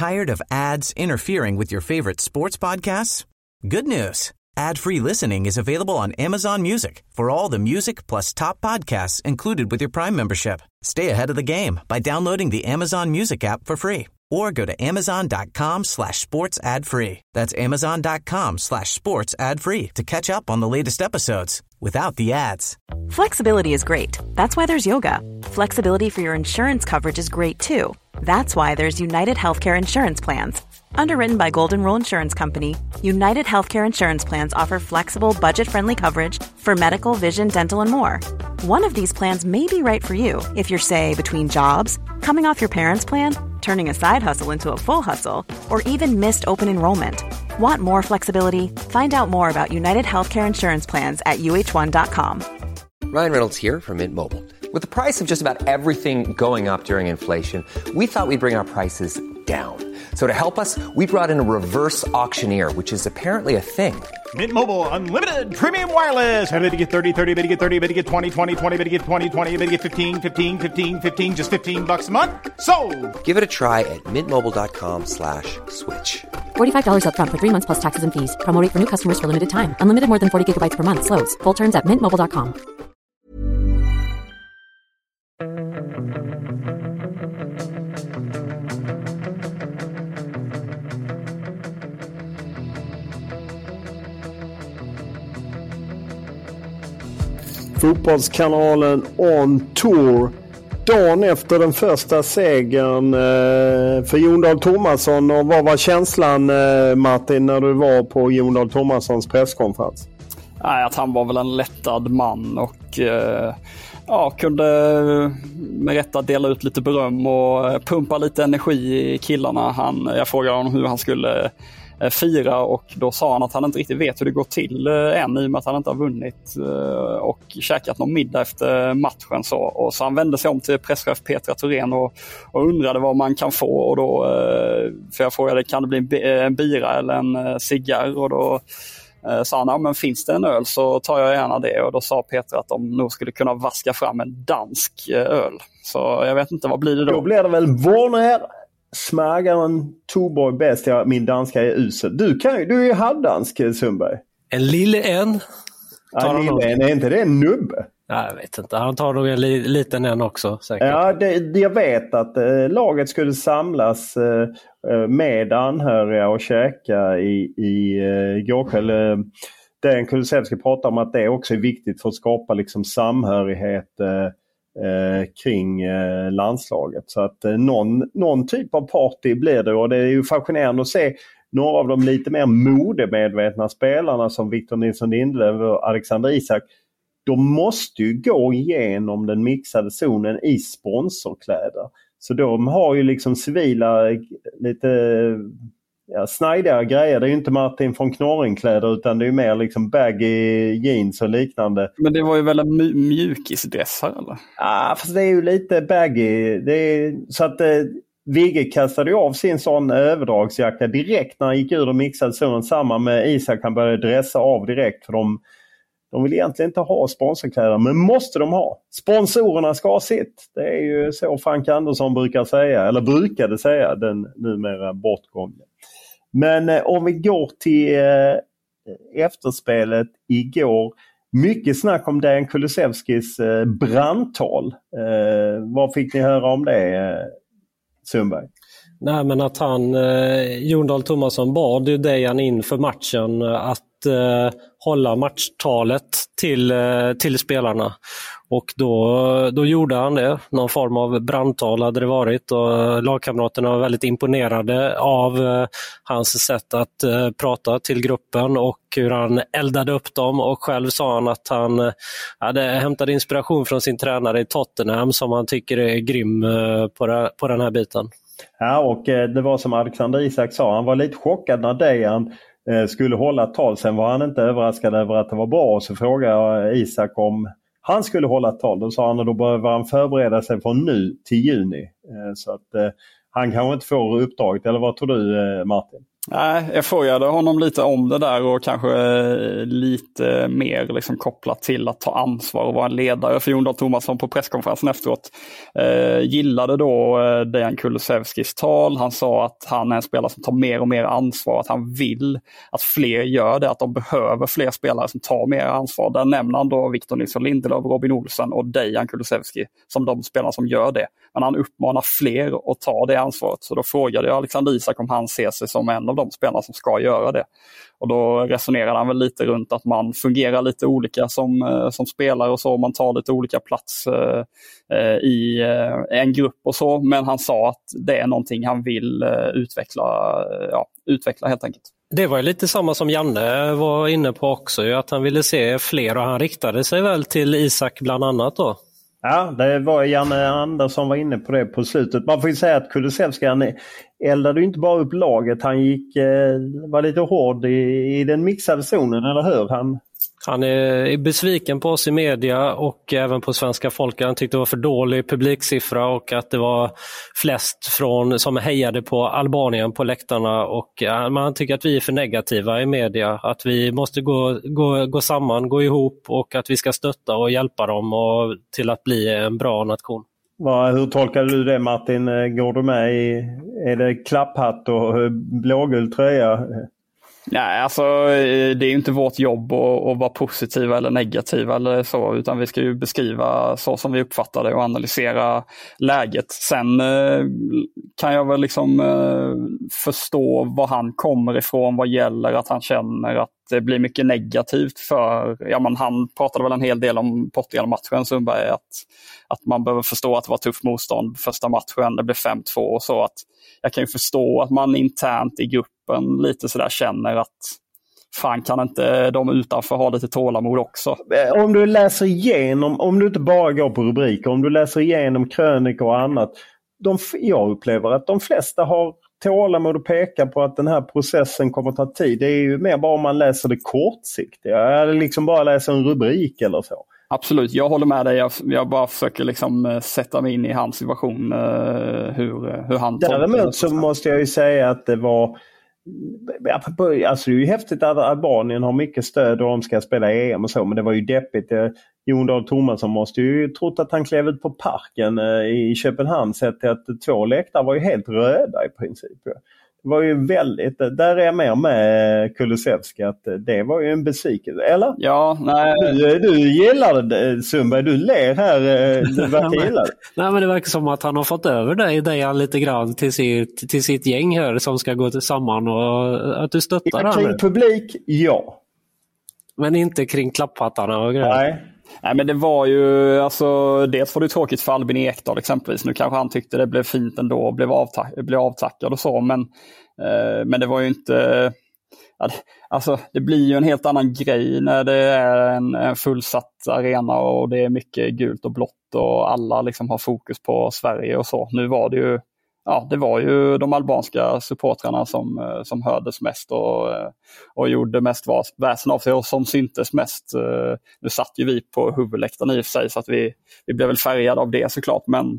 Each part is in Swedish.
Tired of ads interfering with your favorite sports podcasts? Good news. Ad-free listening is available on Amazon Music for all the music plus top podcasts included with your Prime membership. Stay ahead of the game by downloading the Amazon Music app for free or go to amazon.com/sports ad free. That's amazon.com/sports ad free to catch up on the latest episodes without the ads. Flexibility is great. That's why there's yoga. Flexibility for your insurance coverage is great too. That's why there's United Healthcare Insurance Plans. Underwritten by Golden Rule Insurance Company, United Healthcare Insurance Plans offer flexible, budget-friendly coverage for medical, vision, dental, and more. One of these plans may be right for you if you're, say, between jobs, coming off your parents' plan, turning a side hustle into a full hustle, or even missed open enrollment. Want more flexibility? Find out more about United Healthcare Insurance Plans at uh1.com. Ryan Reynolds here from Mint Mobile. With the price of just about everything going up during inflation, we thought we'd bring our prices down. So to help us, we brought in a reverse auctioneer, which is apparently a thing. Mint Mobile Unlimited Premium Wireless. How to get 30, 30, bit to get 30, bit to get 20, 20, 20, bit to get 20, 20, bit to get 15, 15, 15, 15, just $15 a month? Sold! Give it a try at mintmobile.com/switch. $45 up front for 3 months plus taxes and fees. Promo rate for new customers for limited time. Unlimited more than 40 gigabytes per month. Slows full terms at mintmobile.com. Fotbollskanalen On Tour. Dagen efter den första segern för Jon Dahl Tomasson. Och vad var känslan, Martin, när du var på Jon Dahl Tomassons presskonferens? Att han var väl en lättad man och kunde med rätta dela ut lite beröm och pumpa lite energi i killarna. Jag frågade honom hur han skulle fira och då sa han att han inte riktigt vet hur det går till än i och med att han inte har vunnit och käkat någon middag efter matchen. Så han vände sig om till presschef Petra Thorén och undrade vad man kan få och då, för jag frågade kan det bli en bira eller en cigarr och då sa han, men finns det en öl så tar jag gärna det och då sa Petra att de nog skulle kunna vaska fram en dansk öl. Så jag vet inte, vad blir det då? Då blir det väl Warner Smagaren Tuborg bäst. Ja, min danska är usel. Du är ju halvdansk, Sundberg. En lille en. Ja, lille en, är inte det en nubbe? Ja, jag vet inte. Han tar nog en liten en också, säkert. Ja, jag vet att laget skulle samlas med anhöriga och käka i går kväll. Den Kulusevski pratar om att det också är viktigt för att skapa liksom samhörighet kring landslaget. Så att någon typ av party blir det och det är ju fascinerande att se några av de lite mer modemedvetna spelarna som Victor Nilsson Lindelöf och Alexander Isak. De måste ju gå igenom den mixade zonen i sponsorkläder. Så de har ju liksom civila lite snajdiga grejer. Det är ju inte Martin von Knorring-kläder utan det är ju mer liksom baggy jeans och liknande. Men det var ju väl en mjukisdress här eller? Ja, fast det är ju lite baggy. Så att Vigge kastade ju av sin sån överdragsjacka direkt när han gick ur den mixade zonen. Samma med Isak, han började dressa av direkt för de vill egentligen inte ha sponsorkläder, men måste de ha. Sponsorerna ska ha sitt. Det är ju så Frank Andersson brukade säga, den numera bortgångne. Men om vi går till efterspelet igår. Mycket snack om Dejan Kulusevskis brandtal. Vad fick ni höra om det, Sundberg? Nej, men att Jon Dahl Tomasson bad ju Dejan inför matchen att hålla matchtalet till spelarna. Och då gjorde han det. Någon form av brandtal hade det varit och lagkamraterna var väldigt imponerade av hans sätt att prata till gruppen och hur han eldade upp dem. Och själv sa han att han hade hämtat inspiration från sin tränare i Tottenham som han tycker är grym på den här biten. Ja, och det var som Alexander Isak sa, han var lite chockad när Dejan skulle hålla ett tal. Sen var han inte överraskad över att det var bra. Och så frågade Isak om han skulle hålla ett tal. Då sa han att då behöver han förbereda sig från nu till juni. Så att han kanske inte får uppdraget. Eller vad tror du, Martin? Nej, jag frågade honom lite om det där och kanske lite mer liksom kopplat till att ta ansvar och vara en ledare. För Jon Dahl Tomasson på presskonferensen efteråt gillade då Dejan Kulusevskis tal. Han sa att han är en spelare som tar mer och mer ansvar, att han vill att fler gör det, att de behöver fler spelare som tar mer ansvar. Där nämner han då Victor Nilsson Lindelöf, Robin Olsen och Dejan Kulusevski som de spelarna som gör det. Men han uppmanar fler att ta det ansvaret. Så då frågade jag Alexander Isak om han ser sig som en av de spelarna som ska göra det. Och då resonerade han väl lite runt att man fungerar lite olika som spelare och så. Man tar lite olika plats i en grupp och så. Men han sa att det är någonting han vill utveckla helt enkelt. Det var ju lite samma som Janne var inne på också, att han ville se fler och han riktade sig väl till Isak bland annat då. Ja, det var Janne Andersson var inne på det på slutet. Man får ju säga att Kulusevski, han eldade ju inte bara upp laget. Han var lite hård i den mixade zonen, eller hur? Han är besviken på oss i media och även på svenska folket. Han tyckte det var för dålig publiksiffra och att det var flest som hejade på Albanien på läktarna. Och man tycker att vi är för negativa i media. Att vi måste gå samman, gå ihop och att vi ska stötta och hjälpa dem till att bli en bra nation. Hur tolkar du det, Martin? Går du med är det klapphatt och blågul tröja? Nej, alltså det är ju inte vårt jobb att vara positiva eller negativa eller så, utan vi ska ju beskriva så som vi uppfattar det och analysera läget. Sen kan jag väl liksom förstå var han kommer ifrån vad gäller att han känner att det blir mycket negativt för, han pratade väl en hel del om Portugal-matchen, Sundberg, att man behöver förstå att det var tufft motstånd första matchen, det blev 5-2 och så, att jag kan ju förstå att man internt i gruppen lite sådär känner att fan, kan inte de utanför ha lite tålamod också? Om du läser igenom, om du inte bara går på rubriker, om du läser igenom krönikor och annat, jag upplever att de flesta har tålamod att peka på att den här processen kommer att ta tid. Det är ju mer bara om man läser det kortsiktigt. Eller liksom bara läser en rubrik eller så. Absolut, jag håller med dig. Jag bara försöker liksom sätta mig in i hans situation, hur han... Däremot så måste jag ju säga att det var... Alltså det är ju häftigt att Albanien har mycket stöd och de ska spela EM och så, men det var ju deppigt. Jon Dahl Tomasson måste ju trott att han klev ut på parken i Köpenhamn, sett till att 2 läktare var ju helt röda i princip. Det var ju väldigt, där är jag med Kulusevski, att det var ju en besvikelse, eller? Ja, nej. Du gillar det, Sundberg, du ler här, du verkar gilla det. Nej, men det verkar som att han har fått över dig lite grann till sitt gäng här som ska gå samman och att du stöttar han. Kring publik, ja. Men inte kring klapphattarna och grejer. Nej, men det var ju, alltså, dels var det tråkigt för Albin Ekdal exempelvis. Nu kanske han tyckte det blev fint ändå och blev avtackad och så, men det var ju inte, alltså det blir ju en helt annan grej när det är en fullsatt arena och det är mycket gult och blått och alla liksom har fokus på Sverige och så. Nu var det ju, det var ju de albanska supportrarna som hördes mest och gjorde mest väsen av sig och som syntes mest. Nu satt ju vi på huvudläktaren i och för sig, så att vi blev väl färgade av det såklart, men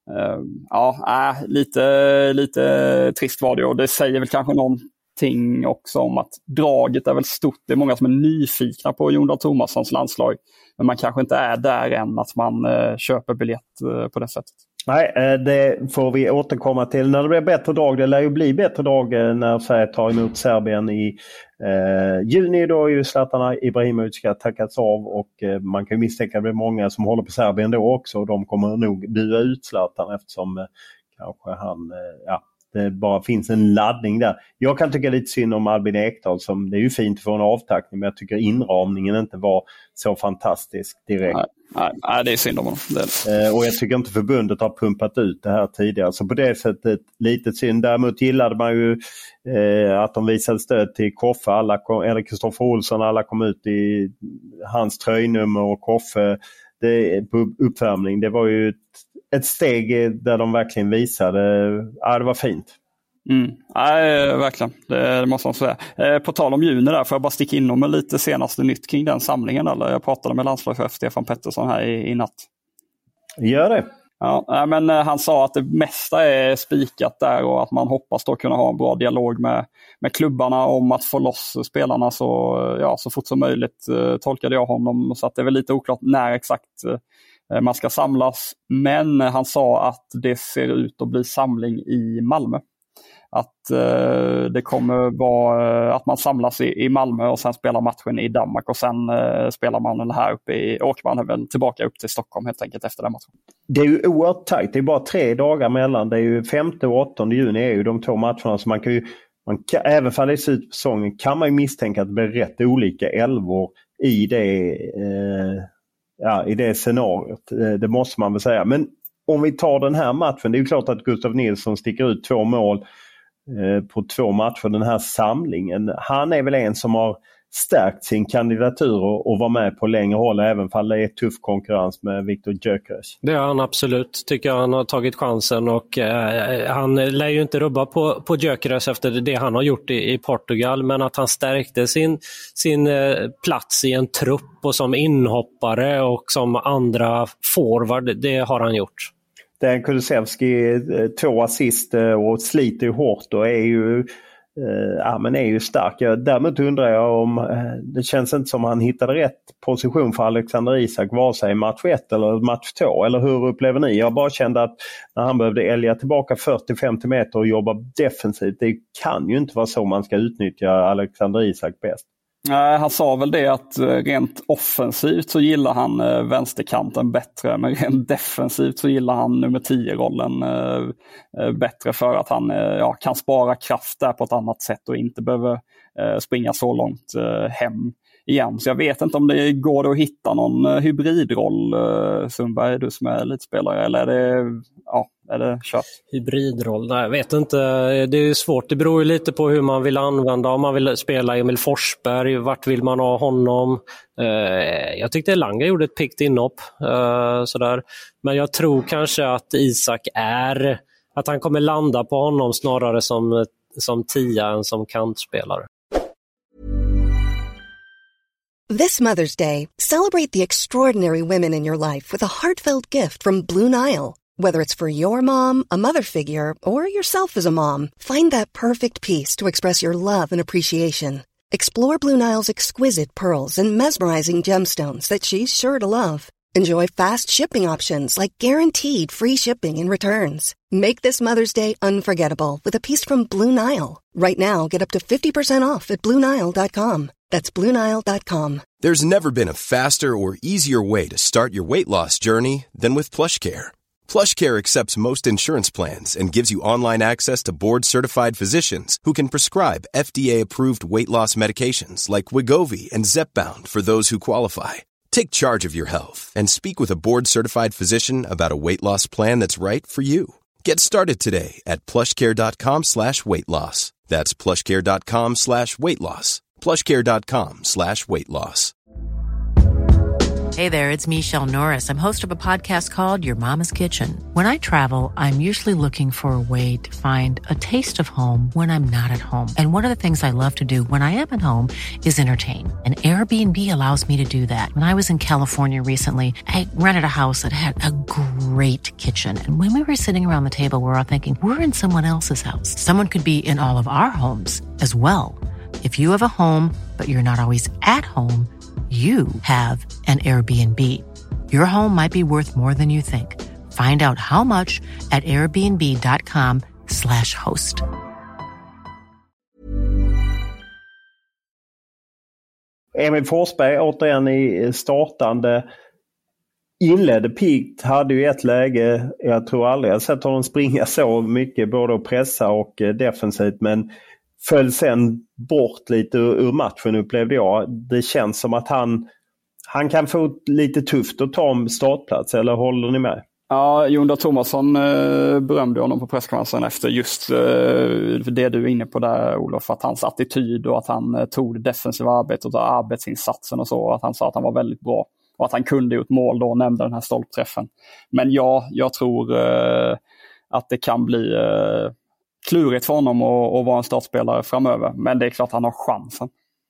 lite trist var det, och det säger väl kanske någonting också om att draget är väl stort. Det är många som är nyfikna på Jon Dahl Tomassons landslag, men man kanske inte är där än att man köper biljett på det sättet. Nej, det får vi återkomma till när det blir bättre drag. Det lär ju bli bättre drag när Sverige tar emot Serbien i juni. Då är ju Zlatan Ibrahimovic ska tackas av, och man kan ju misstänka att det blir många som håller på Serbien då också. Och de kommer nog bua ut Zlatan eftersom kanske det bara finns en laddning där. Jag kan tycka lite synd om Albin Ekdal, som det är ju fint för en avtackning, men jag tycker inramningen inte var så fantastisk direkt. Nej, det är synd om honom. Och jag tycker inte förbundet har pumpat ut det här tidigare. Så på det sättet lite synd. Däremot gillade man ju att de visade stöd till Koffe. Eller Kristoffer Olsson, alla kom ut i hans tröjnummer och Koffe på uppvärmning. Det var ju ett steg där de verkligen visade. Det var fint. Nej, verkligen. Det måste man säga. På tal om juni där, får jag bara sticka in med lite senaste nytt kring den samlingen. Eller? Jag pratade med landslagschef Stefan Pettersson här i natt. Gör det. Ja, men han sa att det mesta är spikat där och att man hoppas då kunna ha en bra dialog med klubbarna om att få loss spelarna så fort som möjligt, tolkade jag honom. Så att det är väl lite oklart när exakt man ska samlas. Men han sa att det ser ut att bli samling i Malmö. Att det kommer vara att man samlas i Malmö och sen spelar matchen i Danmark och sen spelar man här uppe åker man väl tillbaka upp till Stockholm helt enkelt efter den matchen. Det är ju oerhört tajt, det är bara 3 dagar mellan, det är ju 5:e och 8:e juni är ju de 2 matcherna, så man kan även för det är slut på säsongen kan man ju misstänka att det blir rätt olika elvor i det scenariot. Det måste man väl säga. Men om vi tar den här matchen, det är ju klart att Gustav Nilsson sticker ut 2 mål på 2 matcher den här samlingen. Han är väl en som har stärkt sin kandidatur och var med på längre håll även fall det är tuff konkurrens med Viktor Gyökeres. Det har han absolut. Tycker jag han har tagit chansen och han lär ju inte rubba på Gyökeres efter det han har gjort i Portugal, men att han stärkte sin plats i en trupp och som inhoppare och som andra forward, det har han gjort. Den Kulusevski 2 assist och sliter ju hårt och är ju stark. Däremot undrar jag om det känns inte som han hittade rätt position för Alexander Isak vare sig i match 1 eller match 2. Eller hur upplever ni? Jag bara kände att när han behövde älga tillbaka 40-50 meter och jobba defensivt, det kan ju inte vara så man ska utnyttja Alexander Isak bäst. Han sa väl det att rent offensivt så gillar han vänsterkanten bättre, men rent defensivt så gillar han nummer 10-rollen bättre för att han kan spara kraft där på ett annat sätt och inte behöver springa så långt hem igen. Så jag vet inte om det går att hitta någon hybridroll, Sundberg, du som är elitspelare, eller är det kört? Hybridroll? Nej, jag vet inte. Det är svårt. Det beror ju lite på hur man vill använda. Om man vill spela Emil Forsberg, vart vill man ha honom? Jag tyckte Elanga gjorde ett pickt inhopp. Sådär. Men jag tror kanske att Isak att han kommer landa på honom snarare som 10 än som kantspelare. This Mother's Day, celebrate the extraordinary women in your life with a heartfelt gift from Blue Nile. Whether it's for your mom, a mother figure, or yourself as a mom, find that perfect piece to express your love and appreciation. Explore Blue Nile's exquisite pearls and mesmerizing gemstones that she's sure to love. Enjoy fast shipping options like guaranteed free shipping and returns. Make this Mother's Day unforgettable with a piece from Blue Nile. Right now, get up to 50% off at BlueNile.com. That's BlueNile.com. There's never been a faster or easier way to start your weight loss journey than with PlushCare. PlushCare accepts most insurance plans and gives you online access to board-certified physicians who can prescribe FDA-approved weight loss medications like Wegovy and Zepbound for those who qualify. Take charge of your health and speak with a board-certified physician about a weight loss plan that's right for you. Get started today at plushcare.com/weightloss. That's plushcare.com/weightloss. plushcare.com/weightloss. Hey there, it's Michelle Norris. I'm host of a podcast called Your Mama's Kitchen. When I travel, I'm usually looking for a way to find a taste of home when I'm not at home. And one of the things I love to do when I am at home is entertain. And Airbnb allows me to do that. When I was in California recently, I rented a house that had a great kitchen. And when we were sitting around the table, we were all thinking, we're in someone else's house. Someone could be in all of our homes as well. If you have a home, but you're not always at home, you have an Airbnb. Your home might be worth more than you think. Find out how much at airbnb.com/host. Emil Forsberg återigen i startande. Inledde piggt, hade ju ett läge, jag tror aldrig jag sett honom springa så mycket både att pressa och defensivt, men föll sen bort lite ur matchen upplevde jag. Det känns som att han kan få lite tufft att ta en startplats, eller håller ni med? Ja, Jon Dahl Tomasson berömde honom på presskonferensen efter just det du är inne på där, Olof, att hans attityd och att han tog det defensiva arbetet och arbetsinsatsen och så, att han sa att han var väldigt bra och att han kunde gjort mål då och nämnde den här stolpträffen. Men jag tror att det kan bli klurigt för honom att vara en startspelare framöver. Men det är klart han har chansen.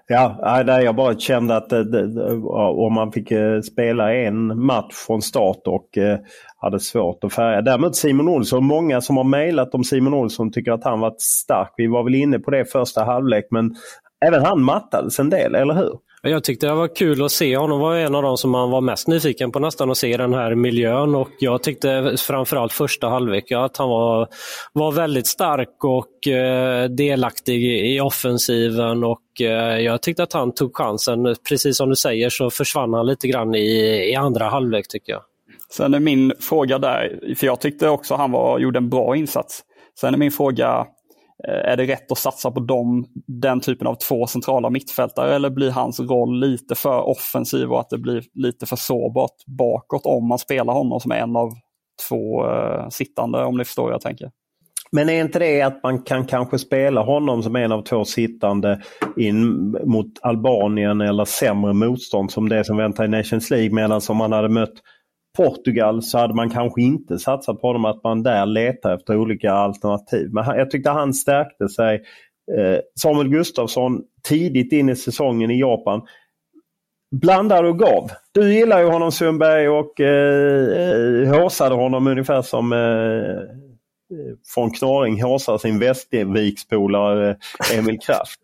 Ja, jag bara kände att om man fick spela en match från start och hade svårt att färga. Däremot Simon Olsson, många som har mejlat om Simon Olsson tycker att han varit stark. Vi var väl inne på det första halvlek, men även han mattades en del, eller hur? Jag tyckte det var kul att se honom. Var en av dem som man var mest nyfiken på nästan att se den här miljön, och jag tyckte framförallt första halvlek att han var väldigt stark och delaktig i offensiven, och jag tyckte att han tog chansen. Precis som du säger så försvann han lite grann i andra halvlek, tycker jag. Sen är min fråga där, för jag tyckte också han gjorde en bra insats. Sen är min fråga, är det rätt att satsa på den typen av två centrala mittfältare, eller blir hans roll lite för offensiv och att det blir lite för sårbart bakåt om man spelar honom som en av två sittande, om ni förstår vad jag tänker? Men är inte det att man kan kanske spela honom som en av två sittande in mot Albanien eller sämre motstånd som det som väntar i Nations League, medan som man hade mött Portugal så hade man kanske inte satsat på dem, att man där letar efter olika alternativ. Men jag tyckte han stärkte sig. Samuel Gustafsson tidigt in i säsongen i Japan blandade och gav. Du gillar ju honom, Sundberg, och håsade honom ungefär som från Knaring håsar sin Västervikspolare Emil Kraft.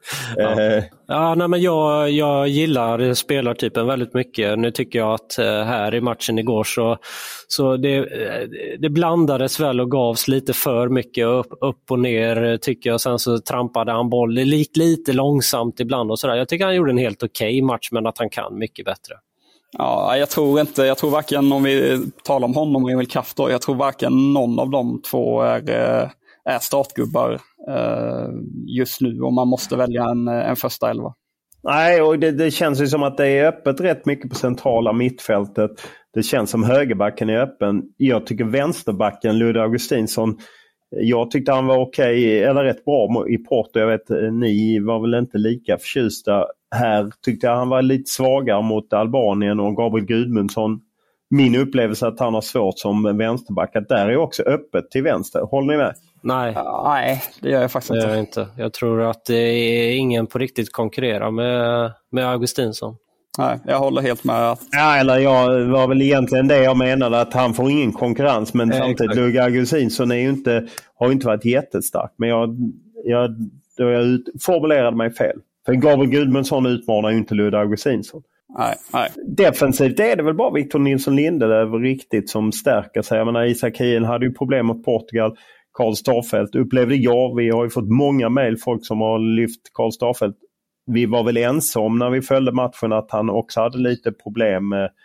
Men jag gillar spelartypen väldigt mycket. Nu tycker jag att här i matchen igår så det blandades väl och gavs lite för mycket upp och ner, tycker jag. Sen så trampade han boll lite långsamt ibland och sådär. Jag tycker han gjorde en helt okej match, men att han kan mycket bättre. Ja, jag tror varken, om vi talar om honom och Emil Kraft då, jag tror varken någon av de två är startgubbar just nu, om man måste välja en första elva. Nej, och det känns ju som att det är öppet rätt mycket på centrala mittfältet. Det känns som högerbacken är öppen. Jag tycker vänsterbacken, Ludde Augustinsson, jag tyckte han var okej, eller rätt bra i Porto. Jag vet, ni var väl inte lika förtjusta. Här tyckte jag han var lite svagare mot Albanien, och Gabriel Gudmundsson, min upplevelse att han har svårt som vänsterback, att där är också öppet till vänster. Håller ni med? Nej, det gör jag faktiskt inte. Jag tror att det är ingen på riktigt konkurrerar med Augustinsson. Nej, jag håller helt med. Ja, eller jag var väl egentligen det jag menade, att han får ingen konkurrens, men samtidigt Ludde Augustinsson har ju inte varit jättestark. Men jag formulerade mig fel. För Gabriel Gudmundsson utmanar ju inte Ludde Augustinsson. Nej. Defensivt är det väl bara Victor Nilsson Lindelöf riktigt som stärker sig. Jag menar, Isak Hien hade ju problem mot Portugal. Karl Starfelt upplevde jag. Vi har ju fått många mejl, folk som har lyft Karl Starfelt. Vi var väl ensamma när vi följde matchen att han också hade lite problem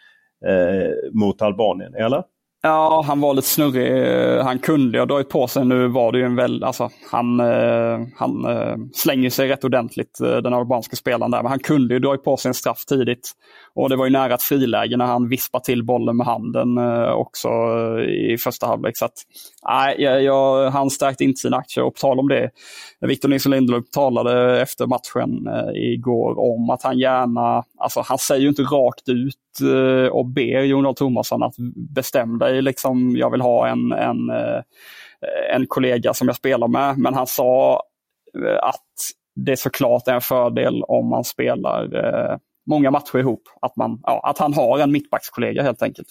mot Albanien, eller? Ja, han var lite snurrig. Han kunde ju ha dragit på sig. Nu var det ju han slänger sig rätt ordentligt, den albanska spelaren där. Men han kunde ju dragit på sig en straff tidigt. Och det var ju nära ett friläge när han vispade till bollen med handen också i första halvlek. Så att, han stärkte inte sina aktier. Och på tal om det, Victor Nilsson Lindelöf talade efter matchen igår om att han gärna, alltså han säger ju inte rakt ut och ber Jon Dahl Tomasson att bestämma dig, liksom, jag vill ha en kollega som jag spelar med, men han sa att det såklart är en fördel om man spelar många matcher ihop, att han har en mittbackskollega helt enkelt.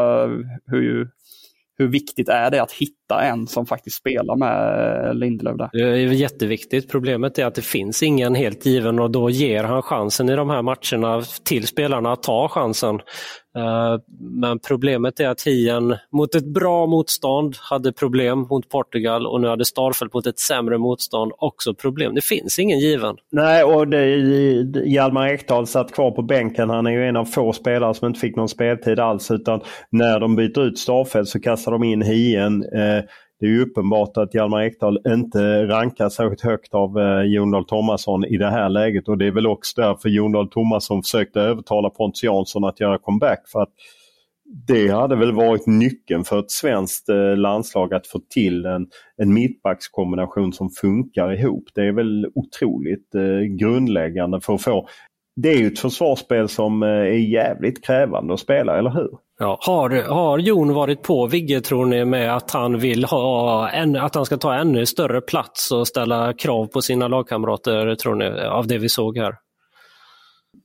Hur viktigt är det att hitta en som faktiskt spelar med Lindelöf där? Det är jätteviktigt. Problemet är att det finns ingen helt given, och då ger han chansen i de här matcherna till spelarna att ta chansen. Men problemet är att Hien mot ett bra motstånd hade problem mot Portugal, och nu hade Starfelt mot ett sämre motstånd också problem. Det finns ingen given. Nej, och Hjalmar Ekdal satt kvar på bänken. Han är ju en av få spelare som inte fick någon speltid alls, utan när de byter ut Starfelt så kastar de in Hien. Det är ju uppenbart att Hjalmar Ekdal inte rankas särskilt högt av Jon Dahl Tomasson i det här läget, och det är väl också därför Jon Dahl Tomasson försökte övertala Pontus Jansson att göra comeback, för att det hade väl varit nyckeln för ett svenskt landslag att få till en mittbackskombination som funkar ihop. Det är väl otroligt grundläggande för att få. Det är ju ett försvarsspel som är jävligt krävande att spela, eller hur? Ja. Har Jon varit på Vigge, tror ni, med att han vill att han ska ta ännu större plats och ställa krav på sina lagkamrater, tror ni, av det vi såg här?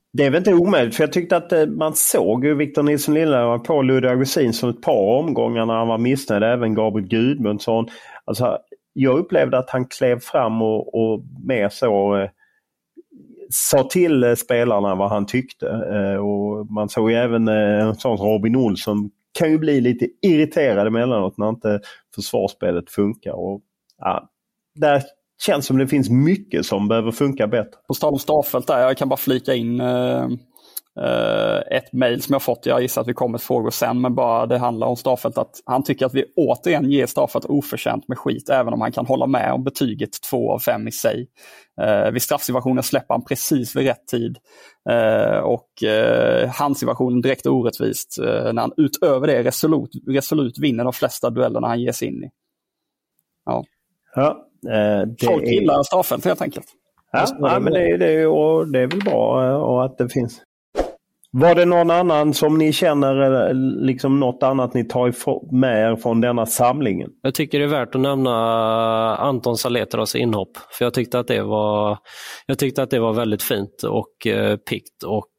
Det är väl inte omöjligt, för jag tyckte att man såg ju Victor Nilsson Lindelöf på Ludvig Augustinsson ett par omgångar när han var missnöjd, även Gabriel Gudmundsson. Alltså, jag upplevde att han klev fram och mer så sa till spelarna vad han tyckte. Och man såg ju även en sån som Robin Olsson kan ju bli lite irriterad emellanåt när inte försvarsspelet funkar. Och, ja, där känns som det finns mycket som behöver funka bättre. På tal om Starfelt där, jag kan bara flika in ett mejl som jag fått. Jag gissar att vi kommer till frågor sen, men bara det handlar om Starfelt, att han tycker att vi återigen ger Starfelt oförtjänt med skit, även om han kan hålla med om betyget 2 av 5 i sig. Vid straffsituationen släpper han precis vid rätt tid, och handsituationen direkt orättvist när han utöver det resolut vinner de flesta duellerna han ger sig in i. Ja. Folk gillar Starfelt helt enkelt. Ja, men det är väl bra och att det finns. Var det någon annan som ni känner, liksom något annat ni tar med er från denna samlingen? Jag tycker det är värt att nämna Anton Saletros inhopp, för jag tyckte att det var väldigt fint och pikt, och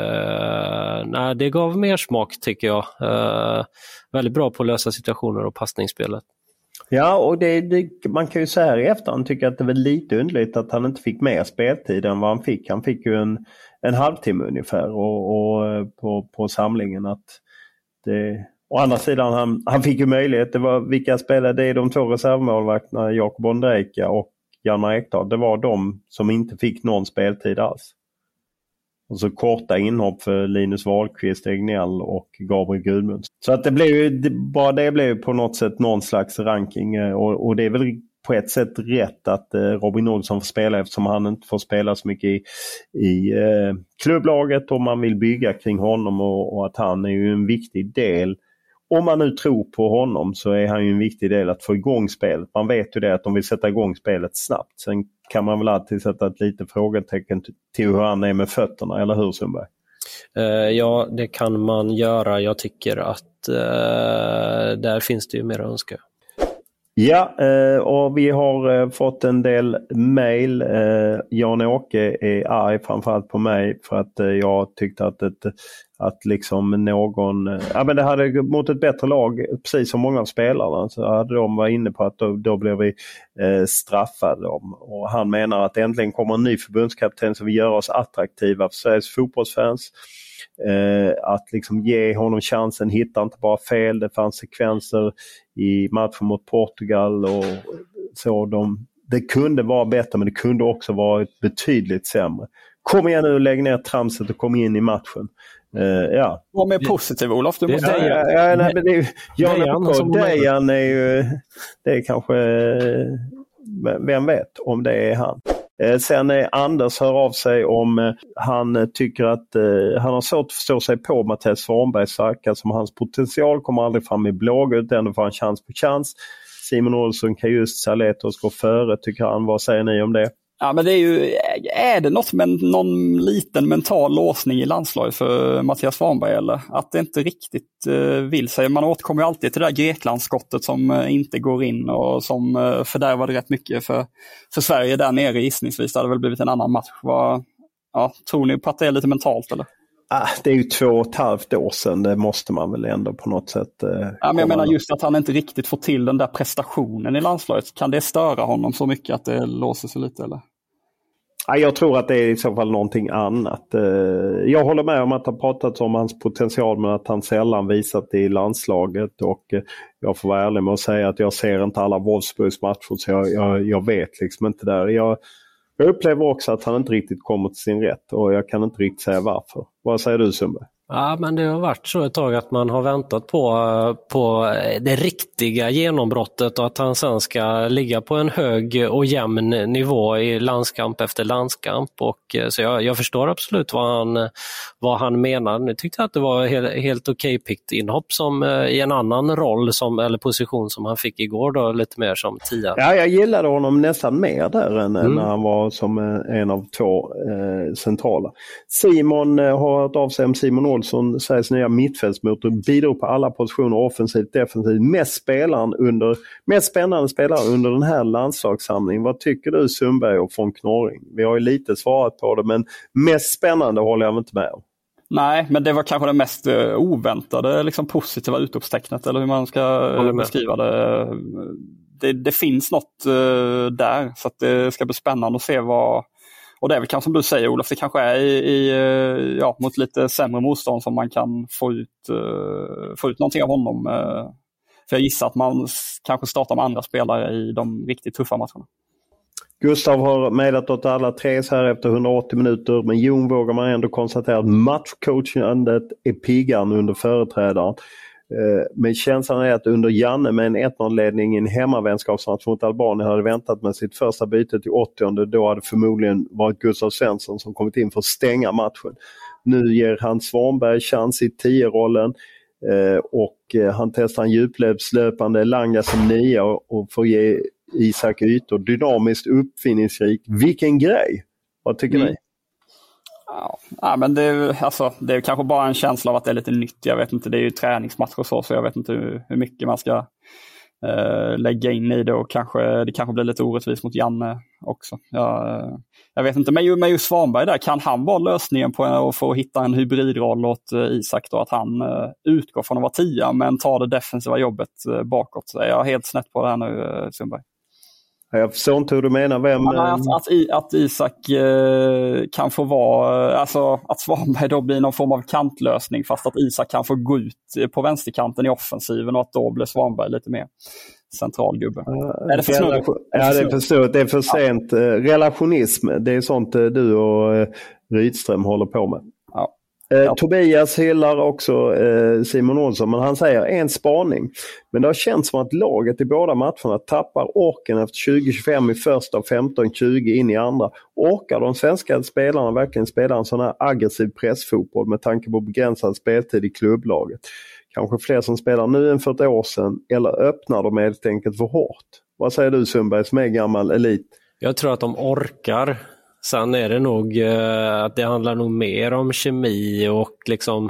det gav mer smak, tycker jag. Väldigt bra på att lösa situationer och passningsspelet. Ja, och man kan ju säga här i efterhand tycka att det var lite underligt att han inte fick mer speltid än vad han fick. Han fick ju en halvtimme ungefär och på samlingen. Att det, å andra sidan, han fick ju möjlighet. Det var vilka spelare, det är de 2 reservmålvakterna, Jakob Ondrejka och Hjalmar Ekdal. Det var de som inte fick någon speltid alls. Och så korta inhopp för Linus Wahlqvist, Egnell och Gabriel Gudmundsson. Så att det blev ju på något sätt någon slags ranking. Och det är väl på ett sätt rätt att Robin Olsson får spela, eftersom han inte får spela så mycket i klubblaget, och man vill bygga kring honom, och att han är ju en viktig del. Om man nu tror på honom så är han ju en viktig del att få igång spelet. Man vet ju det, att de vill sätta igång spelet snabbt. Sen kan man väl alltid sätta ett litet frågetecken till hur han är med fötterna, eller hur, Sundberg? Ja, det kan man göra. Jag tycker att där finns det ju mer att önska. Ja, och vi har fått en del mejl. Jan-Åke är arg framförallt på mig för att jag tyckte att liksom någon, men det hade mot ett bättre lag, precis som många av spelarna, så hade de varit inne på att då blev vi straffade. Och han menar att äntligen kommer en ny förbundskapten som vill göra oss attraktiva för Sveriges fotbollsfans. Att liksom ge honom chansen, hitta inte bara fel. Det fanns sekvenser i matchen mot Portugal och så. Det kunde vara bättre, men det kunde också vara betydligt sämre. Kom igen nu och lägg ner tramset och kom in i matchen. Ja. Var mer positiv, Olof. Du måste Dejan är ju, det är kanske, vem vet om det är han. Sen är Anders hör av sig om han tycker att han har svårt att förstå sig på Mattias Svanberg, Sarka, som hans potential kommer aldrig fram i blågult, ändå får han chans på chans. Simon Olsson kan just Saletros gå före, tycker han. Vad säger ni om det? Ja, men det är det något med någon liten mental låsning i landslaget för Mattias Svanberg, eller? Att det inte riktigt vill sig. Man återkommer ju alltid till det där Greklandsskottet som inte går in och som fördärvade rätt mycket för Sverige där nere gissningsvis. Det hade väl blivit en annan match. Tror ni på att det är lite mentalt, eller? Det är ju 2,5 år sedan, det måste man väl ändå på något sätt... men jag menar just att han inte riktigt får till den där prestationen i landslaget. Kan det störa honom så mycket att det låser sig lite, eller? Jag tror att det är i så fall någonting annat. Jag håller med om att han pratat om hans potential, men att han sällan visat det i landslaget. Och jag får vara ärlig med att säga att jag ser inte alla Wolfsburgs matcher, så jag vet liksom inte där. Jag upplever också att han inte riktigt kommer till sin rätt, och jag kan inte riktigt säga varför. Vad säger du, Sundberg? Ja, men det har varit så ett tag att man har väntat på det riktiga genombrottet, och att han sen ska ligga på en hög och jämn nivå i landskamp efter landskamp. Och så jag förstår absolut vad han menar. Nu tyckte jag att det var helt okej pikt inhopp som i en annan roll eller position som han fick igår då, lite mer som 10. Ja, jag gillade honom nästan mer där än när han var som en av 2 centrala. Simon har hört av sig om Simon Olsson, Sveriges nya mittfältsmotor, bidrog på alla positioner, offensivt, defensivt. Mest spännande spelare under den här landslagssamlingen. Vad tycker du, Sundberg och von Knorring? Vi har ju lite svarat på det, men mest spännande håller jag inte med om. Nej, men det var kanske det mest oväntade, liksom positiva utropstecknet, eller hur man ska beskriva det. Det finns något där, så att det ska bli spännande att se vad. Och det är väl kanske som du säger, Olof, det kanske är mot lite sämre motstånd som man kan få ut någonting av honom. För jag gissar att man kanske startar med andra spelare i de riktigt tuffa matcherna. Gustav har meddelat åt alla tre så här efter 180 minuter, men Jon vågar man ändå konstatera att matchcoachandet är piggare under företrädaren. Men känslan är att under Janne med en 1-0-ledning i en hemmavänskapsmatch mot Albanien hade väntat med sitt första byte till 80:e. Då hade förmodligen varit Gustav Svensson som kommit in för att stänga matchen. Nu ger han Svanberg chans i 10-rollen och han testar en djupledslöpande Elanga som 9 och får ge Isak ytor. Dynamiskt, uppfinningsrik. Vilken grej! Vad tycker ni? Ja, men det är kanske bara en känsla av att det är lite nytt. Jag vet inte, det är ju träningsmatch och så jag vet inte hur mycket man ska lägga in i det, och det kanske blir lite orättvist mot Janne också. Jag vet inte, men ju Svanberg där, kan han vara lösningen på att få hitta en hybridroll åt Isak då, att han utgår från att vara 10 men tar det defensiva jobbet bakåt. Så jag är helt snett på det här nu, Sundberg. Jag förstår inte hur du menar. Att Isak kan få vara, alltså att Svanberg då blir någon form av kantlösning, fast att Isak kan få gå ut på vänsterkanten i offensiven och att då blir Svanberg lite mer central gubbe. Är det för snurrigt? Ja, det är för snurrigt. Det är för sent. Relationism, det är sånt du och Rydström håller på med. Ja. Tobias hyllar också Simon Olsson, men han säger en spaning. Men det har känts som att laget i båda matcherna tappar orken efter 20-25 i första och 15-20 in i andra. Orkar de svenska spelarna verkligen spela en sån här aggressiv pressfotboll med tanke på begränsad speltid i klubblaget? Kanske fler som spelar nu än för ett år sedan, eller öppnar de helt enkelt för hårt? Vad säger du, Sundberg, som är gammal elit? Jag tror att de orkar. Sen är det nog att det handlar nog mer om kemi och liksom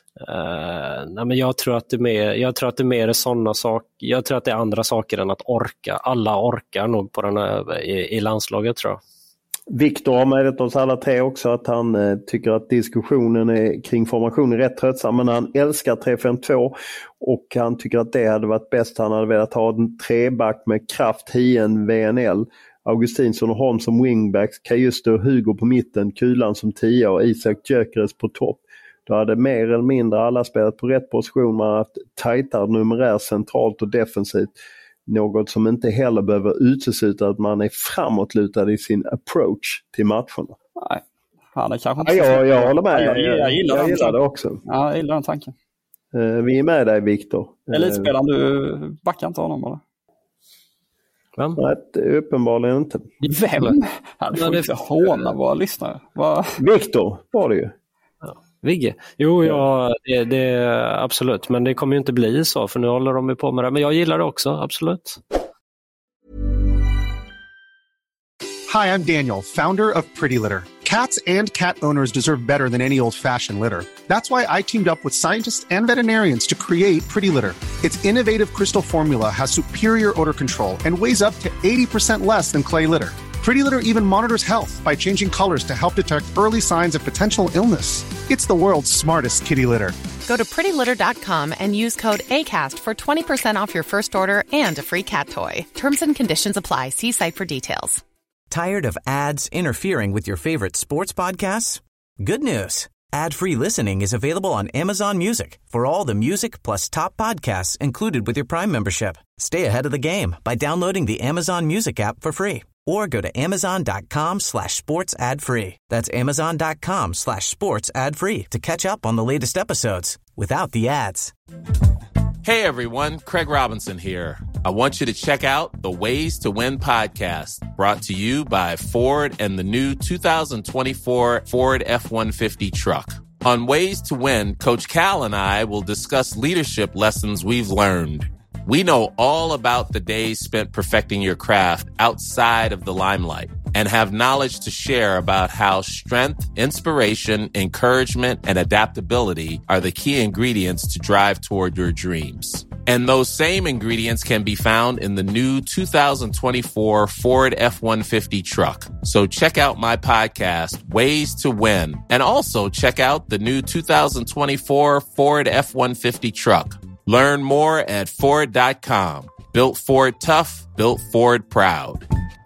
men jag tror att det är mer sådana saker. Jag tror att det är andra saker än att orka. Alla orkar nog på den här, i landslaget, tror jag. Viktor har meddelat oss alla tre också att han tycker att diskussionen kring formationen är rätt tröttsam, men han älskar 3-5-2 och han tycker att det hade varit bäst. Han hade velat ha en treback med Kraft, Hien, VNL, Augustinsson och Holm som wingbacks, Kajuster och Hugo på mitten, Kulan som 10 och Isak Gyökeres på topp. Då hade mer eller mindre alla spelat på rätt position. Man har haft tajtare numerär centralt och defensivt. Något som inte heller behöver utesluta att man är framåtlutad i sin approach till matcherna. Nej, han är kanske inte jag håller med. Jag gillar det också. Ja, jag gillar den tanken. Vi är med dig, Viktor. Elitspelaren, du backar inte honom, eller? Vem? Nej, uppenbarligen inte. Vem? Han får inte håna våra lyssnare. Viktor var det ju. Vigge? Jo, det absolut. Men det kommer ju inte bli så, för nu håller de på med det. Men jag gillar det också, absolut. Hi, I'm Daniel, founder of Pretty Litter. Cats and cat owners deserve better than any old-fashioned litter. That's why I teamed up with scientists and veterinarians to create Pretty Litter. Its innovative crystal formula has superior odor control and weighs up to 80% less than clay litter. Pretty Litter even monitors health by changing colors to help detect early signs of potential illness. It's the world's smartest kitty litter. Go to prettylitter.com and use code ACAST for 20% off your first order and a free cat toy. Terms and conditions apply. See site for details. Tired of ads interfering with your favorite sports podcasts? Good news. Ad-free listening is available on Amazon Music for all the music plus top podcasts included with your Prime membership. Stay ahead of the game by downloading the Amazon Music app for free or go to amazon.com/sports ad free. That's amazon.com/sports ad free to catch up on the latest episodes without the ads. Hey everyone, Craig Robinson here. I want you to check out the Ways to Win podcast, brought to you by Ford and the new 2024 Ford F-150 truck. On Ways to Win, Coach Cal and I will discuss leadership lessons we've learned. We know all about the days spent perfecting your craft outside of the limelight. and have knowledge to share about how strength, inspiration, encouragement, and adaptability are the key ingredients to drive toward your dreams. And those same ingredients can be found in the new 2024 Ford F-150 truck. So check out my podcast, Ways to Win, and also check out the new 2024 Ford F-150 truck. Learn more at Ford.com. Built Ford tough, built Ford proud.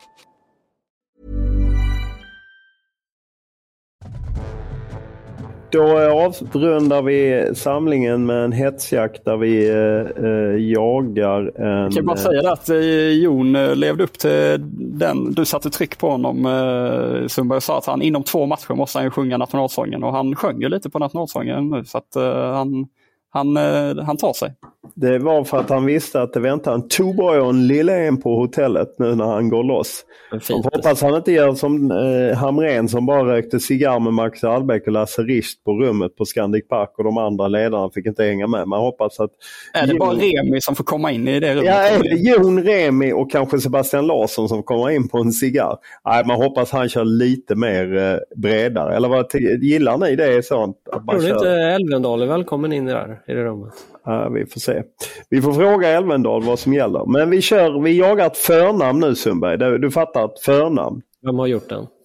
Då avrundar vi samlingen med en hetsjakt där vi jagar en... Jag kan bara säga det att Jon levde upp till den. Du satte tryck på honom, Sundberg, sa att han inom 2 matcher måste han ju sjunga nationalsången. Och han sjöng ju lite på nationalsången nu, så att han tar sig. Det var för att han visste att det väntar en Tuborg och en Lille på hotellet nu när han går loss. Jag hoppas han inte gör som Hamrén som bara rökte cigarr med Max Albeck och Lasse Richt på rummet på Scandic Park och de andra ledarna fick inte hänga med. Man hoppas att... Är det bara Remi som får komma in i det rummet? Ja, är det Jon, Remi och kanske Sebastian Larsson som kommer in på en cigarr? Nej, man hoppas han kör lite mer bredare. Eller vad gillar ni det? Sånt att man tror du inte Elvendal är välkommen in i det rummet? Ja, vi får se. Vi får fråga Elvendal vad som gäller. Men vi jagar ett förnamn nu, Sundberg. Du fattar ett förnamn. Vem har gjort den?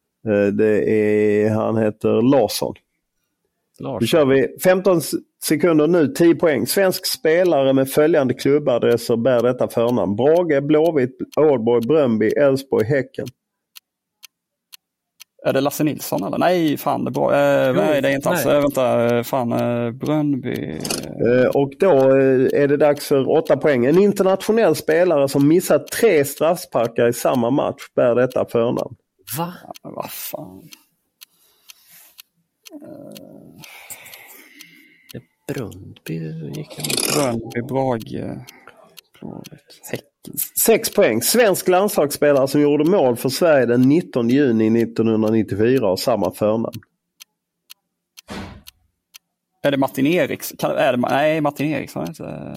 Han heter Larsson. Då kör vi 15 sekunder nu, 10 poäng. Svensk spelare med följande klubbadresser bär detta förnamn. Brage, Blåvitt, Ålborg, Bröndby, Elfsborg, Häcken. Är det Lasse Nilsson eller? Nej, fan det är bra. Nej, det är inte alls. Vänta, fan Bröndby. Och då är det dags för 8 poäng. En internationell spelare som missat 3 straffsparkar i samma match bär detta förnamn. Va? Vad fan? Bröndby gick Bröndby, Brage, Häcken. 6 poäng. Svensk landslagsspelare som gjorde mål för Sverige den 19 juni 1994 och samma förnamn. Är det Martin Eriksson? Nej, Martin Eriksson är inte...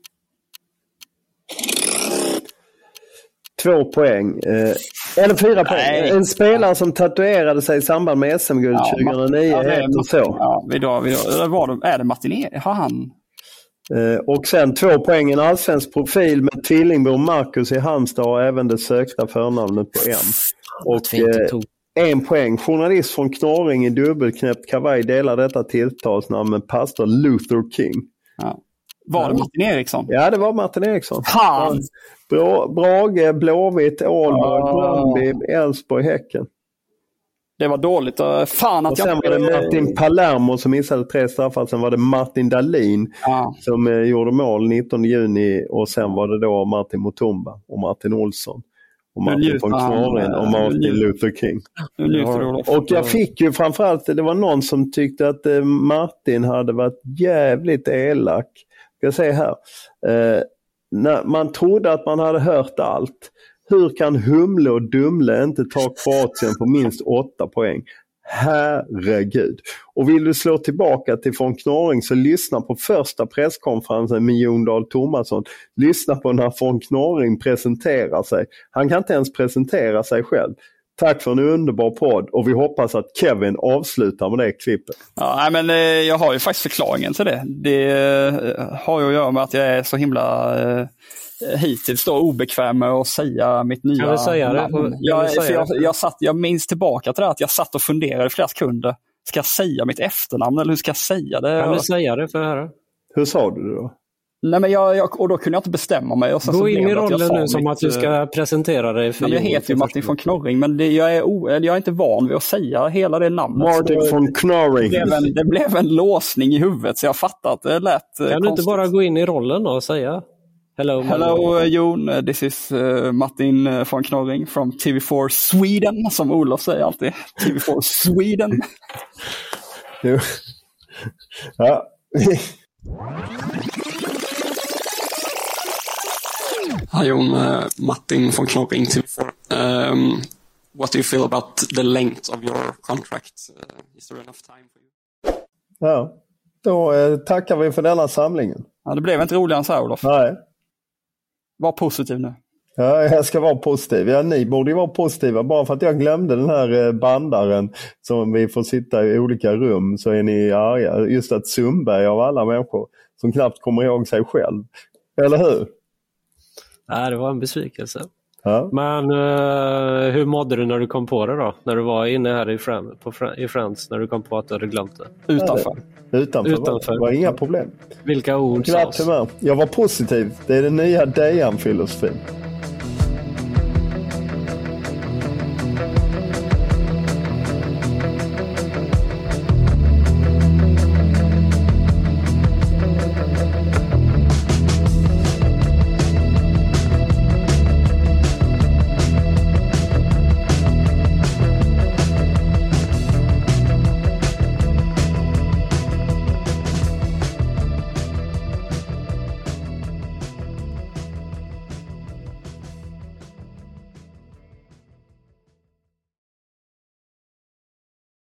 2 poäng. Eller 4 poäng. Nej. En spelare som tatuerade sig i samband med SM-guld 2009 heter så. Ja, är det Martin Eriksson? Har han... Och sen 2 poäng. En allsvensk profil med tvillingbror Marcus i Halmstad och även det sökta förnamnet på M. Och 1 poäng. Journalist från Knorring i dubbelknäppt kavaj delar detta tilltalsnamn med pastor Luther King. Ja. Var det Martin Eriksson? Ja, det var Martin Eriksson. Fan! Brage, Blåvitt, Ålborg, Bröndby, Elfsborg, Häcken. Det var dåligt. Fan att och sen var det Martin Palermo som missade 3 straffar. Sen var det Martin Dahlin som gjorde mål 19 juni. Och sen var det då Martin Mutumba och Martin Olsson. Och Martin von Knorren och Martin Luther King. Och jag fick ju framförallt, det var någon som tyckte att Martin hade varit jävligt elak. Ska jag säga här. När man trodde att man hade hört allt. Hur kan Humle och Dumle inte ta Kroatien på minst 8 poäng? Herregud. Och vill du slå tillbaka till von Knorring så lyssna på första presskonferensen med Jon Dahl Tomasson. Lyssna på när von Knorring presenterar sig. Han kan inte ens presentera sig själv. Tack för en underbar podd och vi hoppas att Kevin avslutar med det klippet. Ja, men jag har ju faktiskt förklaringen till det. Det har ju att göra med att jag är så himla hittills då obekväm med att säga mitt nya namn. Jag minns tillbaka till det att jag satt och funderade flera sekunder. Ska jag säga mitt efternamn eller hur ska jag säga det? Kan du säga det för höra? Hur sa du det då? Nej, men och då kunde jag inte bestämma mig. Och gå in i rollen nu som att du ska presentera dig för jag heter ju Martin von Knorring, men jag är inte van vid att säga hela det namnet. Martin von Knorring. Det blev en låsning i huvudet så jag fattat att det lät Kan du inte bara gå in i rollen och säga Hello Jon, this is Martin von Knorring from TV4 Sweden, som Olof säger alltid. TV4 Sweden. Ja. Hi Jon, Martin von Knorring, TV4. What do you feel about the length of your contract? Is there enough time for you? Ja, då tackar vi för denna samlingen. Ja, det blev inte roligare än så här, Olof. Nej. Var positiv nu. Ja, jag ska vara positiv. Ja, ni borde ju vara positiva. Bara för att jag glömde den här bandaren som vi får sitta i olika rum så är ni arga. Just att Sundberg av alla människor som knappt kommer ihåg sig själv. Eller hur? Ja, det var en besvikelse. Ja. Men hur mådde du när du kom på det då? När du var inne här i Friends, när du kom på att du hade glömt det? Utanför. Det var inga problem. Vilka ord sades? Jag var positiv. Det är den nya Dejan-filosofin.